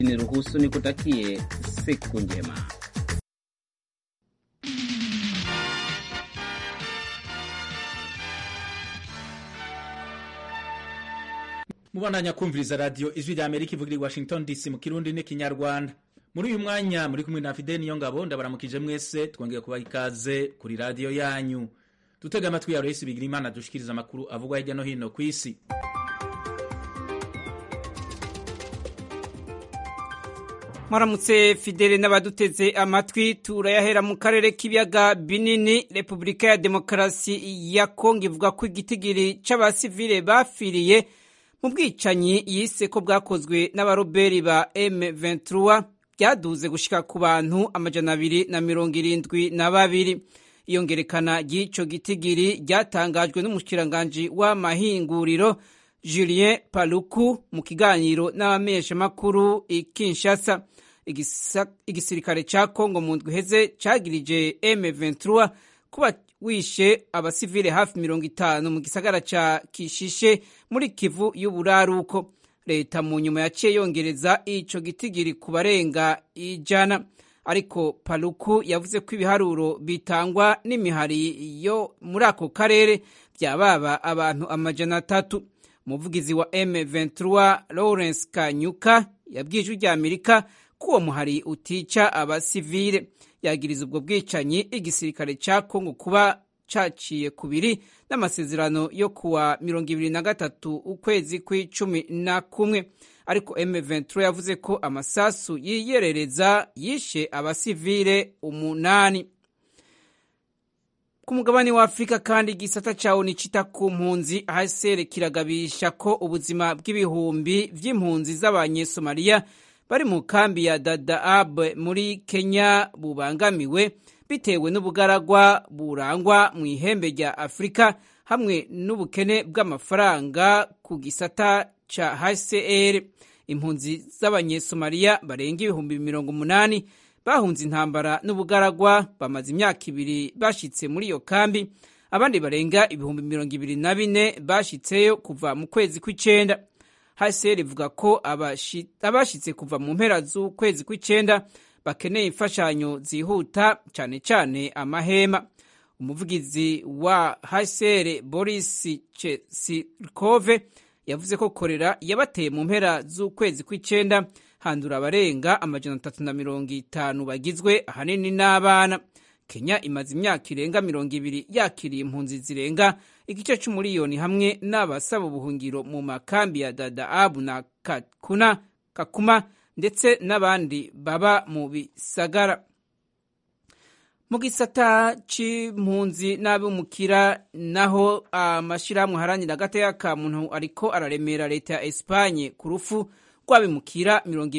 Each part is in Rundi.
Niruhusu nikutakie siku njema. Mubandanya kumviriza radio Ijwi rya Amerika ivugira i Washington DC mu Kirundi n'ikinyarwanda. Muri uyu mwanya muri kumwe na Fidel Niyongabo, ndabaramukije mwese, twongeye kubaha ikaze kuri radio yanyu. Dutega amatwi ya Rais Bigirimana dushikiriza amakuru avugwa hirya no hino ku isi. Maramutse Fidele n'abaduteze amatwi, turayahera mu karere k'ibiyaga binini. Repubulika ya Demokarasi ya Kongo ivuga ko igitigiri c'abasivile bafiriye mu bwicanyi yise ko bwakozwe n'abaroberi ba M23 byaduze gushika ku bantu 272. Iyongerekana ry'ico gitigiri ryatangajwe n'umushikiranganje w'amahinguriro Julien Paluku mu kiganiro n'abamesha makuru i Kinshasa. Igisirikare ca Kongo mu ndwi heze cagirije M23 kuba wishe abasivile hafi 50 mu gisagara ca Kishishe muri Kivu y'uburaruko. Leta mu nyuma yaciye yongereza ico gitigiri ku barenga 100, ariko Paluku yavuze ko ibiharuro bitangwa n'imihari yo muri ako karere byababa abantu 300. Umuvugizi wa M23 Lawrence Kanyuka yabwiye Ijwi rya Amerika ko uwo muhari utica abasivile. Yagiriza ubwo bwicanyi igisirikare ca Kongo kuba caciye kubiri n'amasezerano yo kuwa 23 ukwezi kwa11, ariko M23 yavuze ko amasasu yiyerereza yishe abasivile 8. Ku mugabane wa Afrika kandi igisata cawo nicita ku mpunzi HCR kiragabisha ko ubuzima bw'ibihumbi vy'impunzi z'Abanyesomalia bari mu kambi ya Dadaab muri Kenya bubangamiwe bitewe n'ubugaragwa burangwa mu ihembe rya Afrika hamwe n'ubukene bw'amafaranga ku gisata ca HCR. Impunzi z'Abanyesomalia barenga ibihumbi 80 bahunze intambara n'ubugaragwa bamaze imyaka 2 bashitse muri iyo kambi. Abandi barenga ibihumbi 24 bashitseyo kuva mu kwezi kw'icenda. HCR ivuga ko abashitse kuva mu mpera z'ukwezi kw'icenda bakeneye imfashanyo zihuta, cane cane amahema. Umuvugizi wa HCR Boris Chesirkove yavuze ko korera yabateye mu mpera z'ukwezi kw'icenda, handura abarenga 350 bagizwe ahanini n'abana. Kenya imaze imyaka irenga 20 yakiriye impunzi zirenga igice c'umuriyoni hamwe n'abasaba ubuhungiro mu makambi ya Dadaab na Kakuma ndetse n'abandi baba mu bisagara. Mu gisata c'impunzi n'abimukira naho amashirahamwe haranira agateka ka muntu ariko araremera leta ya Espagne ku rufu rw'abimukira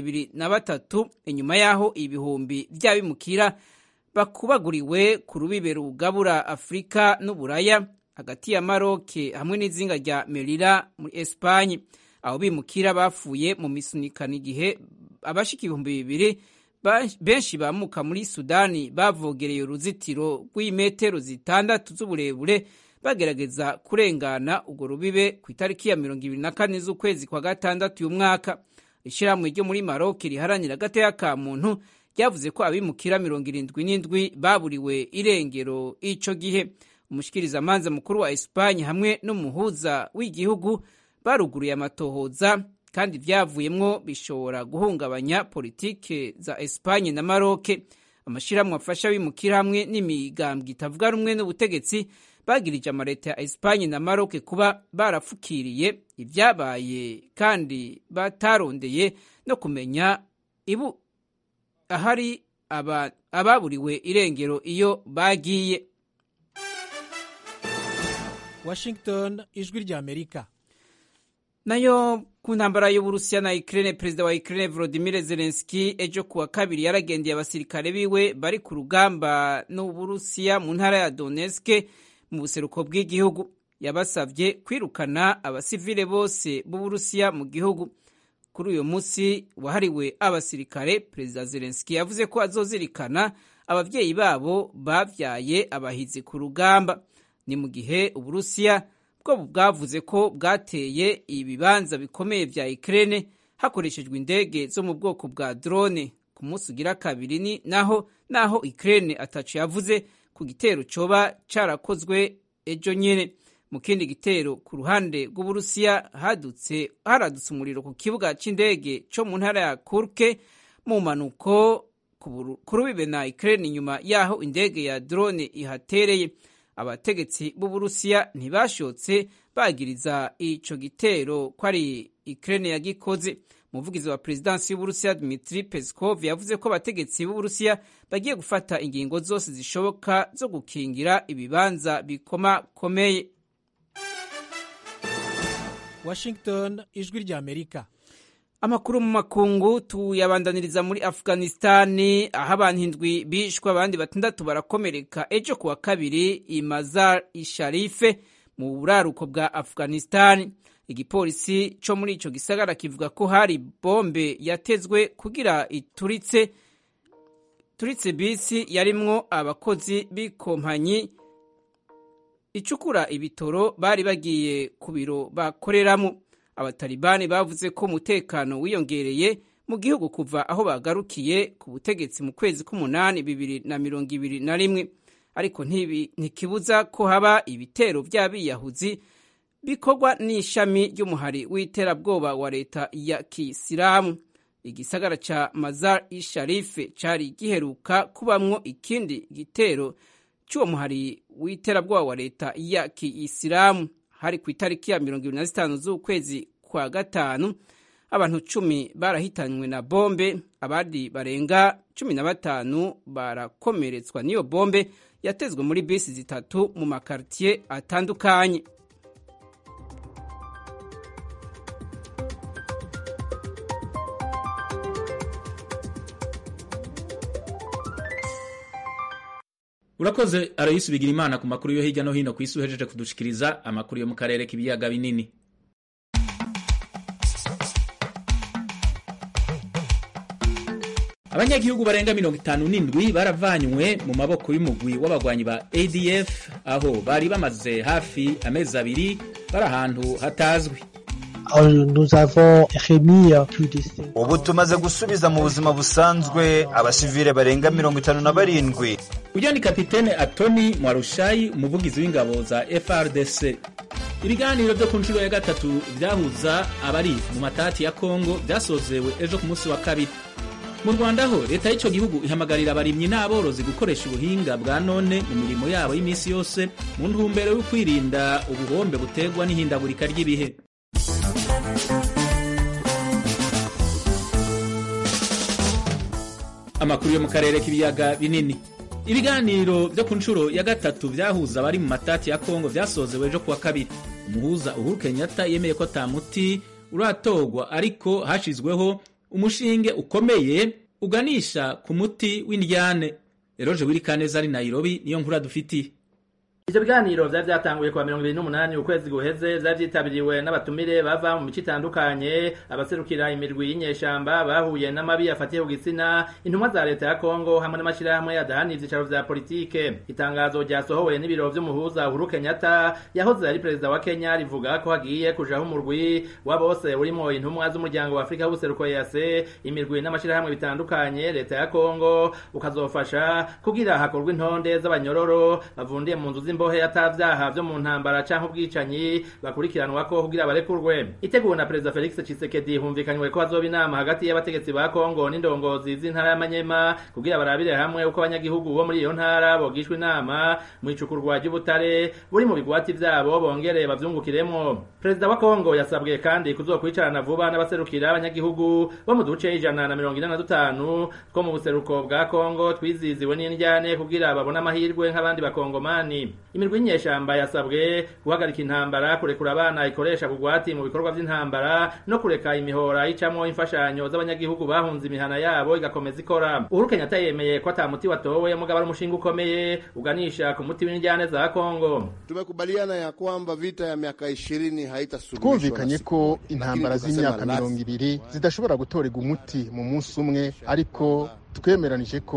23 inyuma yaho ibihumbi vy'abimukira bakubaguriwe ku rubibe rugabura Afrika n'Uburaya hagati ya Maroc hamwe n'izinga rya Melilla muri Espagne. Abo bimukira bafuye mu misunikano igihe abashika 2,000 benshi bamuka muri Sudani bavogereye uruzitiro rw'imetero 6 z'uburebure bagerageza kurengana urwo rubibe ku itariki ya 24 z'ukwezi kwa gatandatu y'umwaka. Ishirahamwe ryo muri Maroc riharanira agateka ka muntu ryavuze ko abimukira 77 baburiwe irengero ico gihe. Umushikirizamanza mukuru wa Espagne hamwe n'umuhuza w'igihugu baruguruye amatohoza kandi vyavuyemwo bishobora guhungabanya politike za Espagne na Maroc. Amashirahamwe afasha abimukira hamwe n'imigambwe itavuga rumwe n'ubutegetsi bagirije amaleta ya Espagne na Maroc kuba barafukiriye ivyabaye kandi batarondeye no kumenya ahari ababuriwe irengero iyo bagiye. Washington, Ijwi rya Amerika. Nayo ku ntambara y'Uburusiya na Ukraine, perezida wa Ukraine Volodymyr Zelensky ejo kuwa kabiri yaragendeye abasirikare biwe bari ku rugamba n'Uburusiya mu ntara ya Donetsk mu buseruko bw'igihugu. Yabasavye kwirukana abasivile bose b'Uburusiya mu gihugu. Kuri uyu munsi wahariwe abasirikare, perezida Zelensky yavuze ko azozirikana abavyeyi babo bavyaye abahizi ku rugamba. Ni mu gihe Uburusiya bwo bwavuze ko bwateye ibibanza bikomeye vya Ukraine hakoreshejwe indege zo mu bwoko bwa drone. Ku munsi ugira kabiri naho Ukraine ataco yavuze ku gitero coba carakozwe ejo nyene. Mu kindi gitero ku ruhande rw'Uburusiya haradutse umuriro ku kibuga c'indege co mu ntara ya Kursk mu manuko ku rubibe na Ukraine nyuma yaho indege ya drone ihatereye. Abategetsi b'Uburusiya ntibashotse bagiriza ico gitero ko ari Ukraine yagikoze. Umuvugizi wa Presidansi y'Uburusiya Dmitry Peskov yavuze ko abategetsi b'Uburusiya bagiye gufata ingingo zose zishoboka zo gukingira ibibanza bikomakomeye. Washington, ijwi rya Amerika. Amakuru mu makungu tuyabandaniriza muri Afghanistan, aho abantu 7 bishwe abandi 6 barakomereka ejo kuwa kabiri i Mazar-i-Sharif mu buraruko bwa Afghanistan. Igipolisi cyo muri ico gisagara kivuga ko hari bombe yatezwe kugira ituritse bisi yarimwo abakozi b'ikompanyi icukura ibitoro bari bagiye ku biro bakoreramo. Abatalibani bavuze ko umutekano wiyongereye mu gihugu kuva aho bagarukiye ku butegetsi mu kwezi k'umunani 2021, ariko ntikibuza ko haba ibitero by'abiyahuzi bikorwa n'ishami ry'umuhari w'iterabwoba wa leta ya Kisilamu. Igisagara ca Mazar-i-Sharif cari giheruka kubamwo ikindi gitero cy'uwo muhari w'iterabwoba wa leta ya Kisilamu. Hari ku itariki ya 25 z'ukwezi kwa gatanu, abantu 10 barahitanywe na bombe, abandi barenga 15 barakomeretswa n'iyo bombe yatezwe muri bisi zitatu mu makartier atandukanye. Urakoze Aloysi Bigirimana ku makuru yo hirya no hino ku isi uhejeje kudushikiriza amakuru yo mu karere k'ibiyaga binini. Abanyagihugu barenga 57 baravanywe mu maboko y'umugwi w'abagwanyi ba ADF aho bari bamaze hafi amezi 2 bari ahantu hatazwi. Ubu tumaze gusubiza mu buzima busanzwe abasivile barenga 57. Uyu ni Kapitene Atoni Mwarushayi, umuvugizi w'ingabo za FRDC. Ibiganiro byo ku nshuro ya gatatu byahuza abari mu matati ya Kongo byasozewe ejo ku munsi wa kabiri. Mu Rwanda ho leta y'ico gihugu ihamagarira abarimyi n'aborozi gukoresha ubuhinga bwa none mu mirimo yabo y'imisi yose mu ntumbero yo kwirinda ubuhombe butegwa n'ihindagurika ry'ibihe. Amakuru yo mu karere k'ibiyaga binini. Ibiganiro byo ku nshuro ya gatatu byahuza abari mu matati ya Kongo byasozewe ejo kuwa kabiri. Umuhuza Uhuru Kenyatta yemeye ko tamuti uratogwa, ariko hashizweho umushinge ukomeye uganisha ku muti w'indyane. Eroje Wirikaneza ari Nairobi niyo nkuru dufitiye. Ivyo biganiro vyatanguye kwa 28 ukwezi guheze, vyitabiriwe n'abatumire bava mu mico itandukanye, abaserukira imirwi y'inyeshamba bahuye n'amabi afatiye ku gitsina, intumwa za leta ya Kongo hamwe n'amashirahamwe yadahana ivyicaro vya politike. Itangazo ryasohowe n'ibiro vy'umuhuza Uhuru Kenyatta yahoze ari perezida wa Kenya rivuga ko hagiye kujaho umurwi wa bose urimo intumwa z'umuryango wa Afrika w'ubuseruko EAC, imirwi n'amashirahamwe bitandukanye leta ya Kongo ukazofasha kugira hakorwe intonde z'abanyororo bavundiye mu nzu imbohe atavyaha vyo mu ntambara canke ubwicanyi bakurikiranwa ko kugira barekurwe. Iteguwe na Perezida Felix Tshisekedi humvikanywe ko hazoba inama hagati y'abategetsi ba Kongo n'indongozi z'intara ya Manyema kugira barabire hamwe uko abanyagihugu bo muri iyo ntara bogishwe inama mu icukurwa ry'ubutare buri mu bigwati vyabo bongere bavyungukiremo. Perezida wa Kongo yasabwe kandi kuzokwicarana vuba n'abaserukira abanyagihugu bo mu duce 145 two mu buseruko bwa Kongo twiziziwe n'indyane kugira babone amahirwe nk'abandi bakongomani. Imirwi y'inyeshamba yasabwe guhagarika intambara, kurekura abana ikoresha kugwati mu bikorwa vy'intambara no kureka imihora icamwo imfashanyo z'abanyagihugu bahunze imihana yabo igakomeza ikora. Uhuru Kenyatta yemeye ko atamuti watowe mugabo ari umushinga ukomeye uganisha ku muti w'indyane za Kongo. Tumekubaliana ya kwamba vita ya miaka 20 haitasuluhishwa. Twumvikanye ko intambara z'imyaka 20 zidashobora gutorega umuti mu munsi umwe, ariko twemeranije ko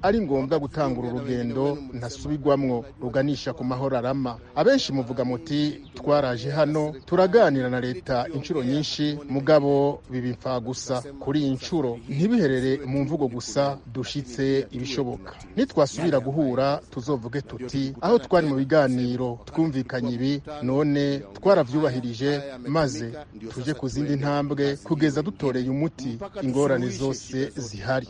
ari ngombwa gutangura urugendo ntasubirwamwo ruganisha ku mahoro arama. Abenshi muvuga muti twaraje hano turaganira na leta inshuro nyinshi mugabo bibipfa gusa. Kuri iyi nshuro ntibiherere mu mvugo gusa, dushitse ibishoboka. Nitwasubira guhura tuzovuge tuti aho twari mu biganiro twumvikanye ibi, none twaravyubahirije maze tuje ku zindi ntambwe kugeza dutoreye umuti ingorane zose zihari.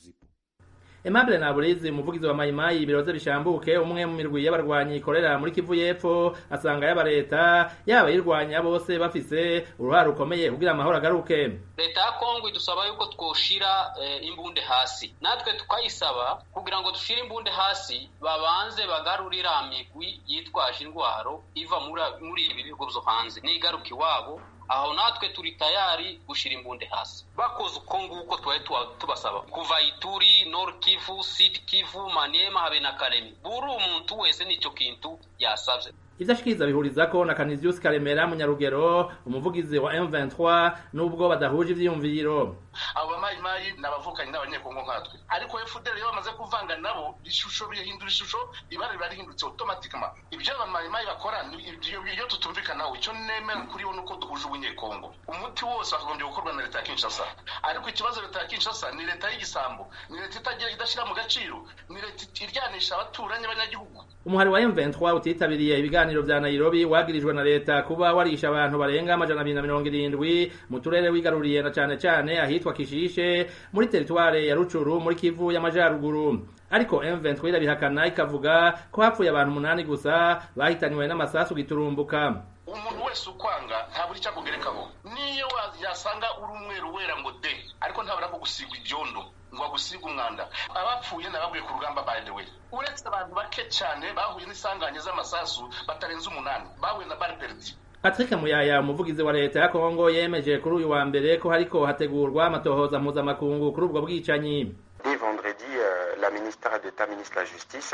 Aimable Naburizi, umuvugizi wa Mayimayi ibiroze bishambuke, umwe mu mirwi y'abarwanyi ikorera muri Kivu y'Epfo, asanga yaba leta yaba yirwanya bose bafise uruhare rukomeye kugira amahoro agaruke. Leta ya Kongo idusaba yuko twoshira imbunde hasi, natwe tukayisaba kugira ngo dushire imbunde hasi, babanze bagarurira amigwi yitwaje indwaro iva muri ibi bihugu byo hanze n'igaruka iwabo. Aho natwe turi tayari gushira imbunde hasi. Bakoze uko nguko tubasaba kuva Ituri, Nord Kivu, Sud Kivu, Maniema habe na Kalemi. Buri umuntu wese nicyo kintu yasavye. Ivyashikiriza bihurizako na Canisius Karemera Munyarugero, umuvugizi wa M23, nubwo badahuje ivyiyumviro. Abo bamayimayi n'abavukanye n'abanyekongo nkatwe, ariko FDL yo bamaze kuvanga nabo ishusho bihindura ishusho, ibara barihindutse automatically. Ibyo bamayimayi bakora iyo tutumvikanaho, icyo nemera kuri wo nuko duhuje ubunyekongo. Umuti wose wakagombye gukorwa na leta ya Kinshasa, ariko ikibazo leta ya Kinshasa ni leta y'igisambo, ni leta itagira idashira mu gaciro, ni leta iryanisha abaturanyi abanyagihugu. Umuhari wa M23 utitabiriye ibiganiro vya Nairobi wagirijwe na leta kuba warisha abantu barenga 270 mu turere wigaruriye na cane ahitwa Kishishe muri teritware ya Rucuru muri Kivu y'Amajaruguru. Ariko M23 irabihakana ikavuga ko hapfuye abantu 8 gusa bahitanywe n'amasasu giturumbuka. Umuntu wese ukwanga nta buri cyakugerekaho, niyo yasanga uri umweru wera ngo de, ariko ntabara ko gusigwa ibyondo ngo gusiga umwanda. Abapfuye nababwiye ku rugamba by the way, uretse abantu bake cyane bahuye n'isanganye z'amasasu batarenze 8 bahuye na balle perdue. Patrick Muyaya, umuvugizi wa leta ya Kongo, yemeje kuri uyu wa mbere ko hariko hategurwa amatohoza mpuzamakungu kuri ubwo bwicanyi. Dès vendredi, la ministre d'État, ministre de la Justice,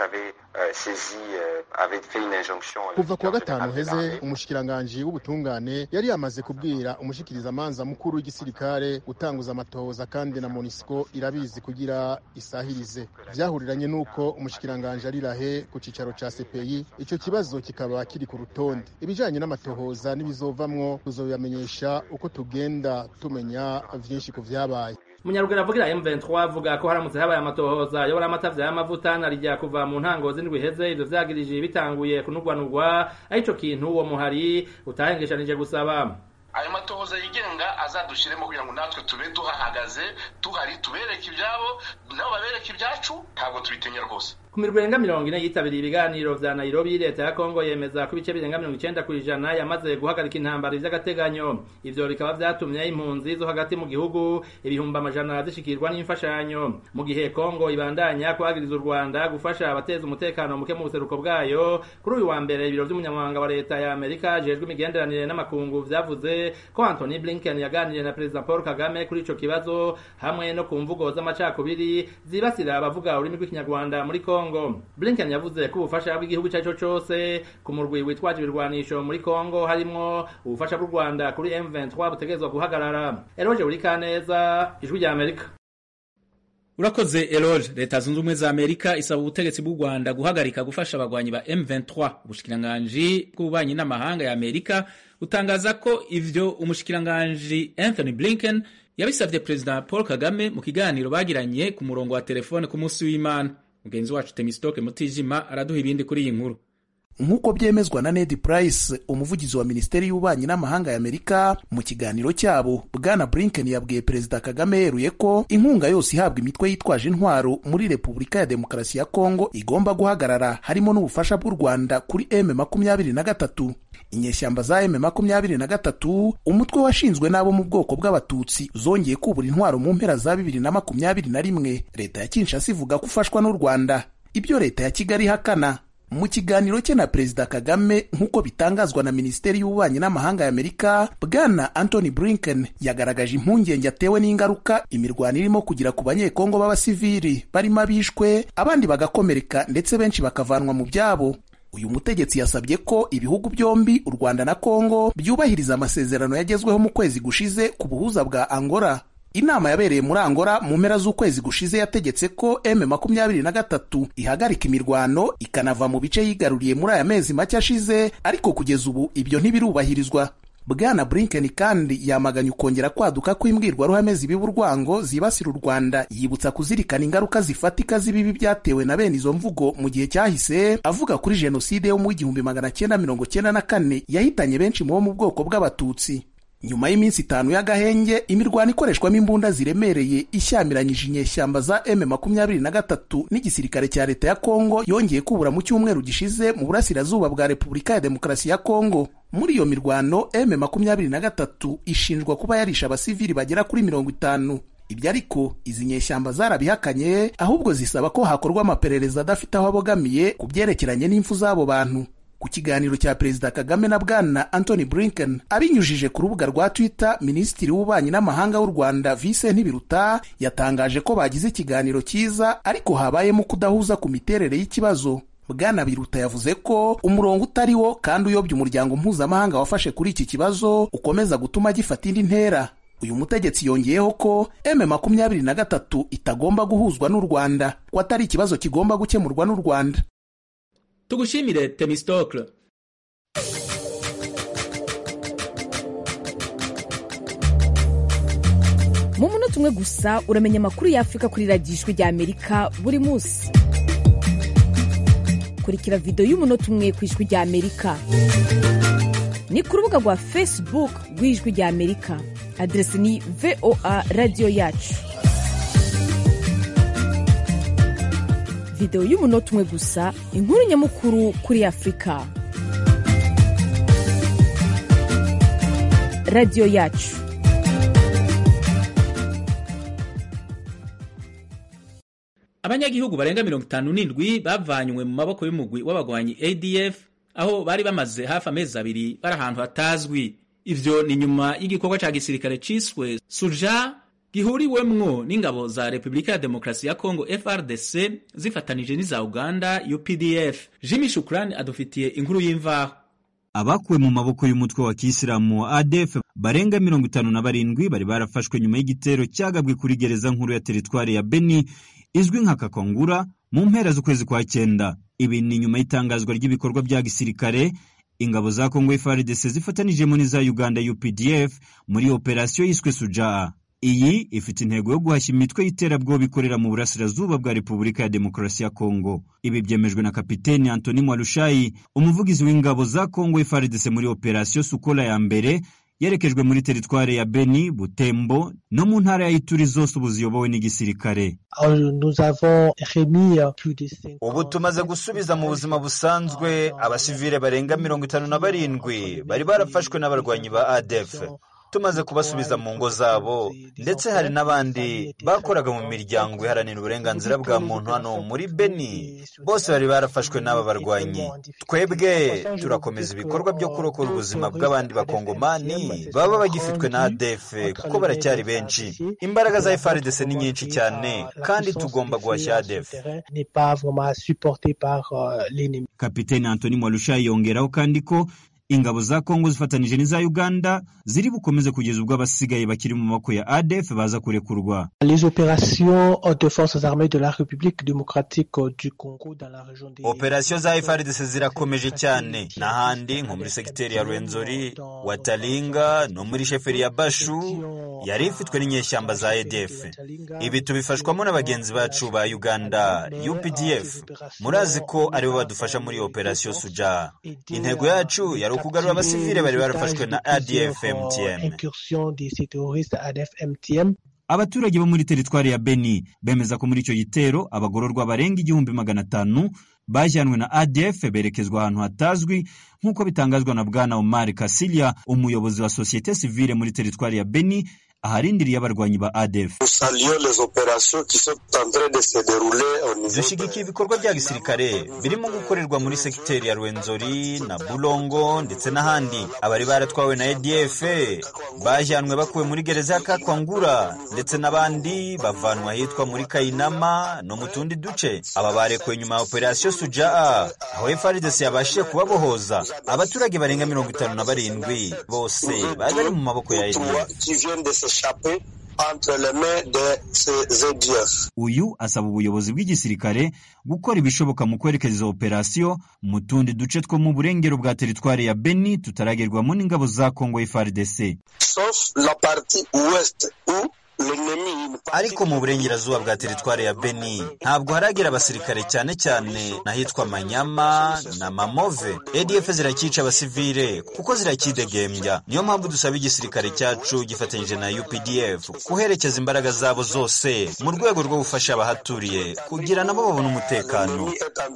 avait fait une injonction. Kuva kuwa gatanu heze umushikiranganji w'ubutungane yari yamaze kubwira umushikiriza manza mukuru w'igisirikare gutanguza amatohoza, kandi na MONUSCO irabizi kugira isahirize. Vyahuriranye nuko umushikiranganje arirahe ku cicaro ca CPI, ico kibazo kikaba kiri ku rutonde. Ibijanye n'amatohoza n'ibizovamwo tuzobamenyesha uko tugenda tumenya vyinshi ku vyabaye. Munyaruguru avugira M23 avuga ko haramutse habaye amatohoza yobora amatavya y'amavuta narijya kuva mu ntango z'indwi heze ivyo vyagirije bitanguye kunugwanugwa, arico kintu uwo muhari utahengeshanije gusaba. Ayo matohoza yigenga azadushiremo kugira ngo natwe tube duhahagaze tuhari tubereke ibyabo nabo babereke ibyacu, ntabwo tubitenya rwose. Ku mirwi irenga 40 yitabiriye ibiganiro vya Nairobi, leta ya Kongo yemeza ko ibice birenga 90% yamaze guhagarika intambara vy'agateganyo. Ivyo bikaba vyatumye impunzi zo hagati mu gihugu ibihumba amajana zishikirwa n'imfashanyo, mu gihe Kongo ibandanya kwagiriza u Rwanda gufasha abateza umutekano muke mu buseruko bwayo. Kuri uyu wa mbere ibiro vy'umunyamabanga wa leta ya Amerika ajejwe imigenderanire n'amakungu vyavuze ko Anthony Blinken yaganiriye na President Paul Kagame kuri ico kibazo, hamwe no ku mvugo z'amacakubiri zibasira abavuga ururimi rw'ikinyarwanda muri Kongo. Blinken yavuze ko ubufasha bw'igihugu cyaco cyose ku murwi witwaje ibirwanisho muri Kongo harimo ubufasha bw'u Rwanda kuri M23 butegezwa guhagarara. Eloge Urikaneza, Ijwi rya Amerika. Urakoze Eloge. Leta zunze ubumwe za Amerika isaba ubutegetsi bw'u Rwanda guhagarika gufasha abagwanyi ba M23. Ubushikiranganji bw'ububanyi n'amahanga ya Amerika utangaza ko ivyo umushikiranganji Anthony Blinken yabisavye President Paul Kagame mu kiganiro bagiranye ku murongo wa telefone ku munsi w'Imana. Mugenzi wacu Temistoke Mutijima araduha ibindi kuri iyi nkuru. Nk'uko byemezwa na Ned Price, umuvugizi wa Minisiteri y'Ububanyi n'Amahanga ya Amerika, mu kiganiro cyabo Bwana Blinken yabwiye Perezida Kagame yeruye ko inkunga yose ihabwa imitwe yitwaje intwaro muri Repubulika ya Demokarasi ya Kongo igomba guhagarara, harimo n'ubufasha bw'u Rwanda kuri M23. Inyeshyamba za M23, umutwe washinzwe n'abo mu bwoko bw'abatutsi, zongeye kubura intwaro mu mpera za 2021. Leta ya Kinshasa ivuga ko ufashwa n'u Rwanda, ibyo leta ya Kigali ihakana. Mu kiganiro cye na Perezida Kagame nk'uko bitangazwa na Minisiteri y'Ububanyi n'Amahanga ya Amerika, Bwana Anthony Blinken yagaragaje impungenge atewe n'ingaruka imirwano irimo kugira ku banyekongo b'abasivili barimo abishwe, abandi bagakomereka ndetse benshi bakavanwa mu byabo. Uyu mutegetsi yasabye ko ibihugu byombi, u Rwanda na Kongo, byubahiriza amasezerano yagezweho mu kwezi gushize ku buhuza bwa Angola. Inama yabereye muri Angola mu mpera z'ukwezi gushize yategetse ko M23 ihagarika imirwano ikanava mu bice yigaruriye muri aya mezi make ashize, ariko kugeza ubu ibyo ntibirubahirizwa. Bwana Blinken kandi yamaganye ukongera kwaduka kw'imbwirwaruhame zibiba urwango zibasira u Rwanda, yibutsa kuzirikana ingaruka zifatika z'ibibi byatewe na bene izo mvugo mu gihe cyahise, avuga kuri jenoside yo mu 1994 yahitanye benshi mu bo mu bwoko bw'Abatutsi. Nyuma y'iminsi 5 y'agahenge, imirwano ikoreshwamo imbunda ziremereye ishyamiranyije inyeshyamba za M23 n'igisirikare cya leta ya Kongo yongeye kubura mu cyumweru gishize mu burasirazuba bwa Repubulika ya Demokarasi ya Kongo. Muri iyo mirwano M23 ishinjwa kuba yarisha abasivili bagera kuri 50. Ibyo ariko izi nyeshyamba zarabihakanye, ahubwo zisaba ko hakorwa amaperereza adafite aho abogamiye ku byerekeranye n'impfu z'abo bantu. Ku kiganiro cya Perezida Kagame na Bwana Anthony Blinken abinyujije ku rubuga rwa Twitter, Minisitiri w'Ububanyi n'Amahanga w'u Rwanda Vincent Biruta yatangaje ko bagize ikiganiro cyiza, ariko habayemo kudahuza ku miterere y'ikibazo. Bwana Biruta yavuze ko umurongo utari wo kandi uyobya umuryango mpuzamahanga wafashe kuri iki kibazo ukomeza gutuma gifata indi ntera. Uyu mutegetsi yongeyeho ko M23 itagomba guhuzwa n'u Rwanda, ko atari ikibazo kigomba gukemurwa n'u Rwanda. Tugushimire Temistocle. Mu munota umwe gusa uramenya amakuru y'Afrika kuri radiyo Ijwi ry'Amerika buri munsi. Kurikira video y'umunota umwe ku Ijwi ry'Amerika. Ni ku rubuga rwa Facebook rw'Ijwi ry'Amerika. Adresi ni VOA Radio Yacu. Video y'umunota umwe gusa, inkuru nyamukuru kuri Afrika. Radio Yacu. Abanyagihugu barenga 57 bavanywe mu maboko y'umugwi w'abagwanyi ADF, aho bari bamaze hafi amezi 2 bari ahantu hatazwi. Ivyo ni nyuma y'igikorwa ca gisirikare ciswe Suja gihuriwemwo n'ingabo za Repubulika ya Demokarasi ya Kongo FRDC zifatanije n'iza Uganda UPDF. Jimmy Shukrani adufitiye inkuru y'imvaho. Abakuwe mu maboko y'umutwe wa Kisilamu wa ADF barenga 57 bari barafashwe nyuma y'igitero cyagabwe kuri gereza nkuru ya teritwari ya Beni izwi nka Kakongura mu mpera z'ukwezi kwa 9. Ibi ni nyuma y'itangazwa ry'ibikorwa bya gisirikare ingabo za Kongo FARDC zifatanije n'iza Uganda UPDF muri operasiyo yiswe Suja. Iyi ifite intego yo guhashya imitwe y'iterabwoba ikorera mu burasirazuba bwa Repubulika ya Demokarasi ya Kongo. Ibi byemejwe na Kapiteni Anthony Mwalushayi, umuvugizi w'ingabo za Kongo FARDC muri operasiyo Sukola ya mbere yerekejwe muri teritwari ya Beni, Butembo no mu ntara ya Ituri zose ubuziyobowe n'igisirikare. Ubu tumaze gusubiza mu buzima busanzwe abasivile barenga 57 bari barafashwe n'abarwanyi ba ADF. Tumaze kubasubiza mu ngo zabo, ndetse hari n'abandi bakoraga mu miryango iharanira uburenganzira bwa muntu hano muri Beni, bose bari barafashwe n'aba barwanyi. Twebwe turakomeza ibikorwa byo kurokora ubuzima bw'abandi bakongomani baba bagifitwe na ADF, kuko baracyari benshi. Imbaraga za FARDC ni nyinshi cyane kandi tugomba guhashya ADF. Kapiteni Anthony Mwalushayi yongeraho kandi ko ingabo za Kongo zifatanije n'iza Uganda ziri bukomeze kugeza ubwo abasigaye bakiri mu maboko ya ADF baza kurekurwa. Les opérations de forces armées de la République démocratique du Congo dans la région de Operasiyo za FARDC zirakomeje cyane n'ahandi nko muri sekiteri ya Rwenzori, Watalinga no muri sheferi ya Bashu yari ifitwe n'inyeshyamba za ADF. Ibi tubifashwamo n'abagenzi bacu ba Uganda UPDF. Murazi ko aribo badufasha muri operasiyo Suja. Intego yacu yari kugarura abasivile bari barafashwe na ADF-MTM. Abaturage bo muri teritwari ya Beni bemeza ko muri icyo gitero abagororwa barenga 1500 bajyanwe na ADF berekezwa ahantu hatazwi, nk'uko bitangazwa na Bwana Omar Kasilia, umuyobozi wa societe civile muri teritwari ya Beni aharindiriye abarwanyi ba ADF. Dushigikiye ibikorwa bya gisirikare birimo gukorerwa muri sekiteri ya Rwenzori na Bulongo ndetse n'ahandi. Abari baratwawe na ADF bajyanwe bakuwe muri gereza ya Kakongura, ndetse n'abandi bavanwa hitwa muri Kainama no mu tundi duce. Aba barekuwe nyuma ya operasiyo Suja, aho FARDC yabashije kubabohoza. Abaturage barenga 57 bose bari mu maboko ya ADF. entre les mains de ces ADF. Uyu asaba ubuyobozi bw'igisirikare gukora ibishoboka mu kwerekeza operasiyo mu tundi duce two mu burengero bwa teritwari ya Beni tutaragerwamo n'ingabo za Kongo FARDC. Sauf la partie ouest où ariko mu burengerazuba bwa teritwari ya Beni ntabwo haragera abasirikare cyane cyane n'ahitwa Manyama na Mamove. ADF zirakica abasivile kuko zirakidegembya. Niyo mpamvu dusaba igisirikare cyacu gifatanyije na UPDF kuherekeza imbaraga zabo zose mu rwego rwo gufasha abahaturiye kugira nabo babone umutekano.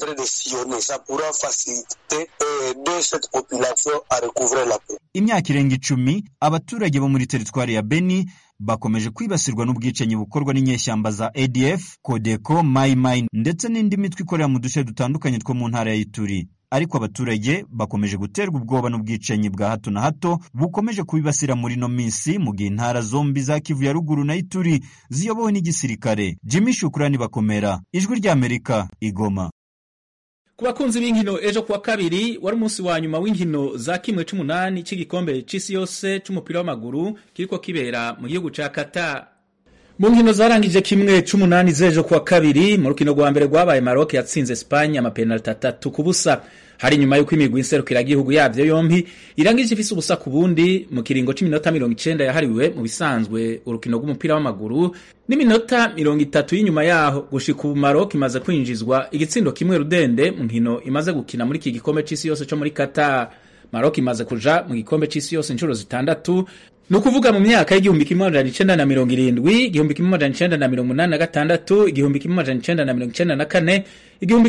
Imyaka irenga 10 abaturage bo muri teritwari ya Beni bakomeje kwibasirwa n'ubwicanyi bukorwa n'inyeshyamba za ADF, Codeco, Mai Mai ndetse n'indi mitwe ikorera mu duce dutandukanye two mu ntara ya Ituri. Ariko abaturage bakomeje guterwa ubwoba n'ubwicanyi bwa hato na hato bukomeje kubibasira muri no minsi mu gihe intara zombi za Kivu ya ruguru na Ituri ziyobowe n'igisirikare. Jimmy Shukrani Bakomera, Ijwi ry'Amerika, Igoma. Ku bakunzi b'inkino, ejo kuwa kabiri wari umunsi wa nyuma w'inkino za 1/8 cy'igikombe c'isi yose c'umupira w'amaguru kiriko kibera mu gihugu ca Qatar. Mu nkino zarangije 1/8 z'ejo kuwa kabiri, mu rukino rwa mbere rwabaye Maroc yatsinze Espagne amapenaliti 3-0. Hari nyuma yuko imigwi inserukira igihugu yavyo yompi irangije ifise ubusa ku bundi mu kiringo c'iminota 90 yahariwe mu bisanzwe urukino rw'umupira w'amaguru, n'iminota 30 y'inyuma yaho gushika ubu Maroc imaze kwinjizwa igitsindo kimwe rudende mu nkino imaze gukina muri iki gikombe c'isi yose cyo muri Qatar. Maroc imaze kuja mu gikombe c'isi yose inshuro zitandatu, nukuvuga mu myaka y'igihumbi 1970, igihumbi 1986, igihumbi 1994, igihumbi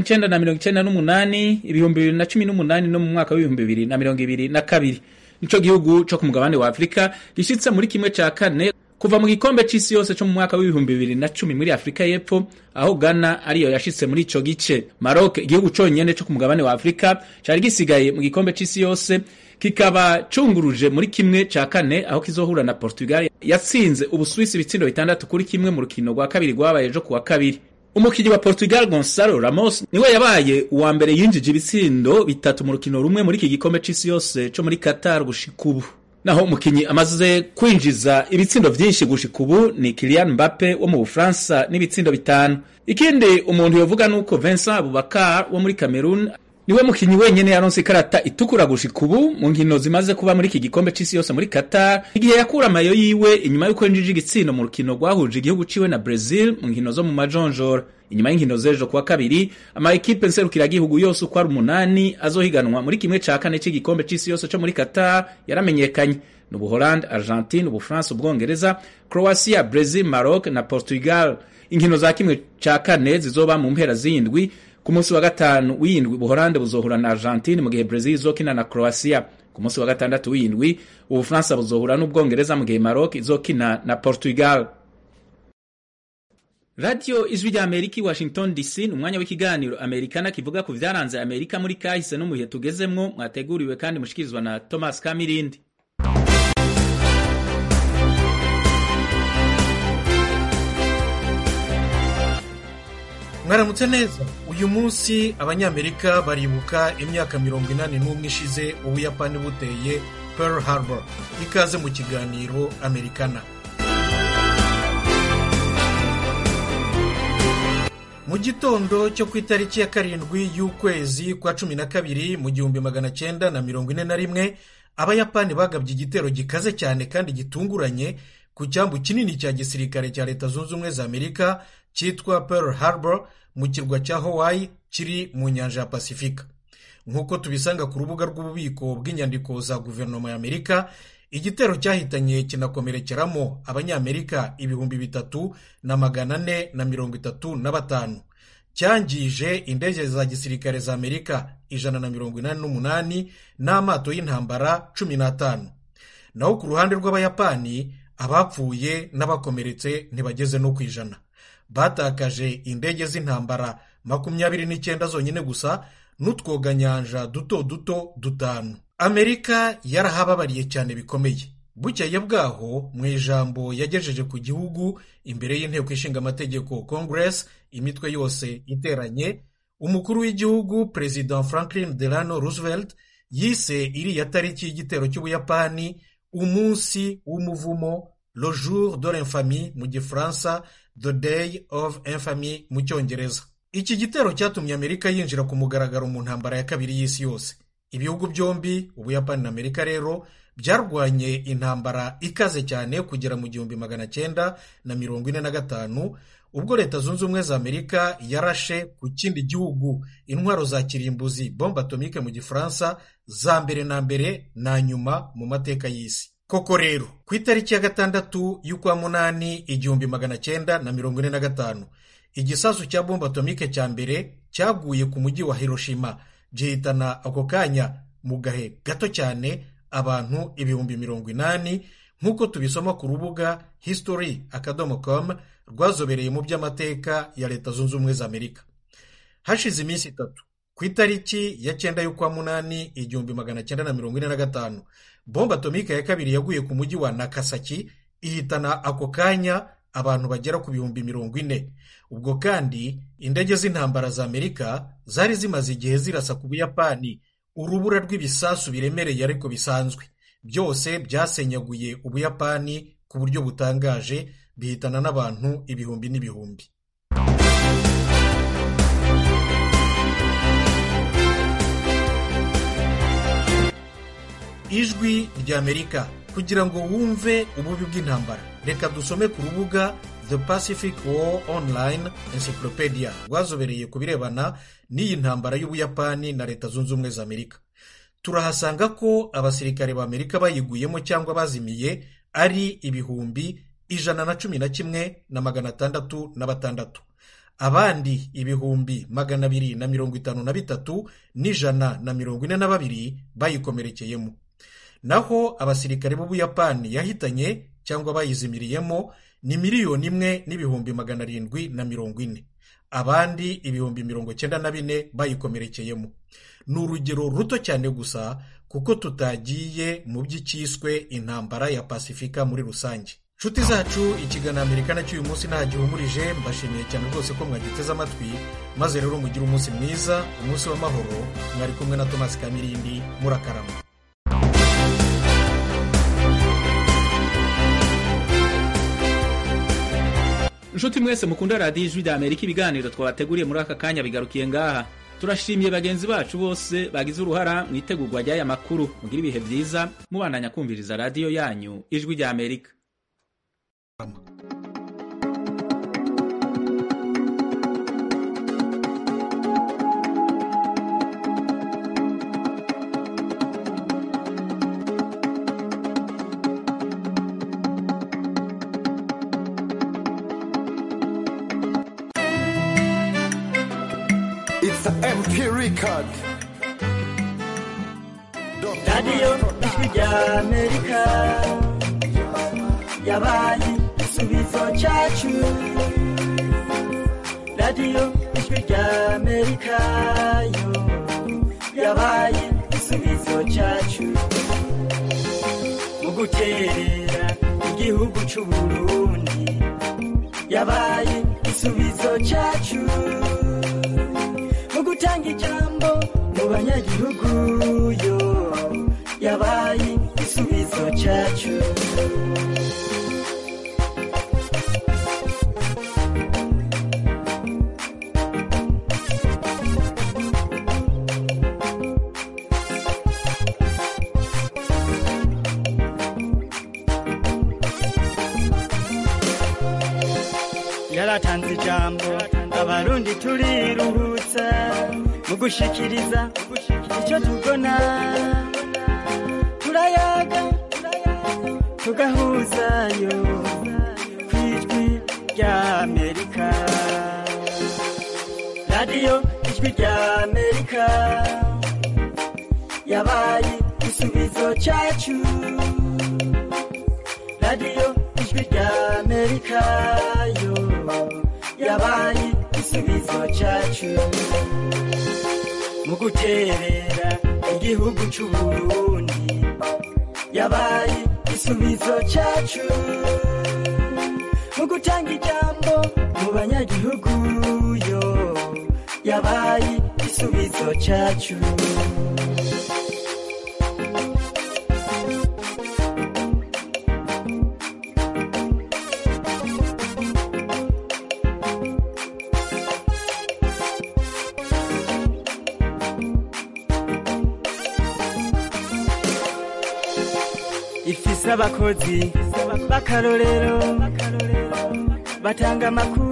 1998, ibihumbi 2018 no mu mwaka w'ibihumbi 2022. Nico gihugu cyo ku mugabane wa Afrika gishitse muri kimwe ca kane kuva mu gikombe c'isi yose cyo mu mwaka w'ibihumbi 2010 muri Afrika y'Epfo, aho Ghana ariyo yashitse muri ico gice. Maroc, igihugu conyene cyo ku mugabane wa Afrika cyari gisigaye mu gikombe c'isi yose, kikaba cunguruje muri kimwe ca kane aho kizohura na Portugal yatsinze Ubuswisi ibitsindo 6-1 mu rukino rwa kabiri rwabaye ejo kuwa kabiri. Umukinyi wa Portugal Gonçalo Ramos niwe yabaye uwa mbere yinjije ibitsindo 3 mu rukino rumwe muri iki gikombe c'isi yose cyo muri Qatar gushika ubu. Naho umukinyi amaze kwinjiza ibitsindo vyinshi gushika ubu ni Kylian Mbappe wo mu Bufaransa n'ibitsindo 5. Ikindi umuntu yovuga nuko Vincent Aboubakar wo muri Cameroon niwe mukinyi wenyene yaronse ikarata itukura gushika ubu mu nkino zimaze kuba muri iki gikombe c'isi yose muri Qatar, igihe yakura amayo yiwe inyuma yuko yinjije igitsindo mu rukino rwahuje igihugu ciwe na Brazil mu nkino zo mu majonjora. Inyuma y'inkino z'ejo kuwa kabiri, ama equipe nserukira igihugu yose uko ari 8 azohiganwa muri kimwe ca kane cy'igikombe c'isi yose cyo muri Qatar yaramenyekanye. N'u Buholandi, Argentine, Ubufaransa, Ubwongereza, Croatia, Brazil, Maroc na Portugal. Inkino za kimwe ca kane zizoba mu mpera z'indwi. Ku munsi wa gatanu w'indwi Buholandi buzohura na Argentine mu gihe Brazil izokina na Croatia. Ku munsi wa gatandatu w'indwi Ubufaransa buzohura n'Ubwongereza mu gihe Maroc izokina na Portugal. Radio Ijwi ry'Amerika, Washington DC, umwanya w'ikiganiro Amerikana kivuga ku vyaranze Amerika muri kahise no mu bihe tugezemwo, mwateguriwe kandi mushikirizwa na Thomas Kamirindi. Mwaramutse neza. Uyu munsi abanyamerika baribuka imyaka 81 ishize Ubuyapani buteye Pearl Harbor. Ikaze mu kiganiro Amerikana. Mu gitondo cyo ku itariki ya 7 y'ukwezi kwa 12 mu 1941, Abayapani bagabye igitero gikaze cyane kandi gitunguranye ku cyambu kinini cya gisirikare cya Leta Zunze Ubumwe za Amerika cyitwa Pearl Harbor mu kirwa cya Hawaii kiri mu nyanja ya Pasifika. Nk'uko tubisanga ku rubuga rw'ububiko bw'inyandiko za guverinoma ya Amerika, igitero cyahitanye kinakomerekeramo abanyamerika 3,435. Cyangije indege za gisirikare za Amerika 188 n'amato y'intambara 15. Naho ku ruhande rw'Abayapani, abapfuye n'abakomeretse ntibageze no ku 100. Batakaje indege z'intambara 29 zonyine gusa n'utwoganyanja duto 5. Amerika yarahababariye cyane bikomeye. Bukeye bwaho, mu ijambo yagejeje ku gihugu imbere y'inteko ishinga amategeko Congress, imitwe yose iteranye, umukuru w'igihugu President Franklin Delano Roosevelt yise iriya tariki y'igitero cy'Ubuyapani umunsi w'umuvumo le jour de l'infamie mu gifaransa, the day of infamy mu cyongereza. Iki gitero cyatumye Amerika yinjira ku mugaragaro mu ntambara ya kabiri y'isi yose. Ibihugu byombi, Ubuyapani na Amerika rero, byarwanye intambara ikaze cyane kugera mu 1945, ubwo Leta Zunze Ubumwe za Amerika yarashe ku kindi gihugu intwaro za kirimbuzi, bombe atomike mu gifaransa, za mbere na mbere na nyuma mu mateka y'isi. Koko rero, ku itariki ya 6 y'ukwa munani 1945, igisasu cya bombe atomike cya mbere cyaguye ku mujyi wa Hiroshima, gihitana ako kanya mu gahe gato cyane abantu 80,000, nk'uko tubisoma ku rubuga history.com rwazobereye mu by'amateka ya Leta Zunze Ubumwe za Amerika. Hashize iminsi 3, ku itariki ya 9 y'ukwa munani 1945, bombe atomike ya kabiri yaguye ku mujyi wa Nagasaki, ihitana ako kanya abantu bagera ku 40,000. Ubwo kandi indege z'intambara za Amerika zari zimaze igihe zirasa ku Buyapani urubura rw'ibisasu biremereye ariko bisanzwe. Byose byasenyaguye Ubuyapani ku buryo butangaje, bihitana n'abantu ibihumbi n'ibihumbi. Ijwi rya Amerika. Kugira ngo wumve ububi bw'intambara, reka dusome ku rubuga The Pacific War Online Encyclopedia rwazobereye ku birebana n'iyi ntambara y'Ubuyapani na Leta Zunze Ubumwe za Amerika. Turahasanga ko abasirikare ba Amerika bayiguyemo cyangwa bazimiye ari ibihumbi 111,656, abandi ibihumbi 253 n'142 bayikomerekeyemo. Naho abasirikare b'Ubuyapani yahitanye cyangwa bayizimiriyemo ni 1,740,000, abandi ibihumbi 94 bayikomerekeyemo. Ni urugero ruto cyane gusa kuko tutagiye mu by'icyiswe intambara ya Pasifika muri rusange. Nshuti zacu, ikiganiro Amerika nacyo uyu munsi ntagihumurije. Mbashimiye cyane rwose ko mwagiteze amatwi, maze rero mugire umunsi mwiza, umunsi w'amahoro. Mwari kumwe na Thomas Kamirindi, murakarama. Nshuti mwese mukunda radiyo Ijwi rya Amerika, ibiganiro twabateguriye muri aka kanya bigarukiye ngaha. Turashimiye bagenzi bacu bose bagize uruhara mu itegurwa ry'aya makuru. Mugira ibihe byiza mubandanya kumviriza radiyo yanyu Ijwi rya Amerika. It's an MP record. Radio Ijwi rya Amerika yabaye igisubizo cyacu. Radio Ijwi rya Amerika yo yabaye igisubizo cyacu. Mu guterera igihugu cy'u Burundi yabaye igisubizo cyacu. Gutanga ijambo mu banyagihugu yo yabaye igisubizo cyacu. Yaratanze ijambo abarundi turiruhutsa mu gushikiriza icyo tubona. Turayaga tugahuzayo ku Ijwi rya Amerika. Radio Ijwi rya Amerika yabaye igisubizo cyacu. Radio Ijwi rya Amerika yo yabaye igisubizo cyacu. Mu guterera igihugu cy'u Burundi yabaye igisubizo cyacu. Mu gutanga ijambo mu banyagihugu yo yabaye igisubizo cyacu. ifise abakozi b'akarorero batanga amakuru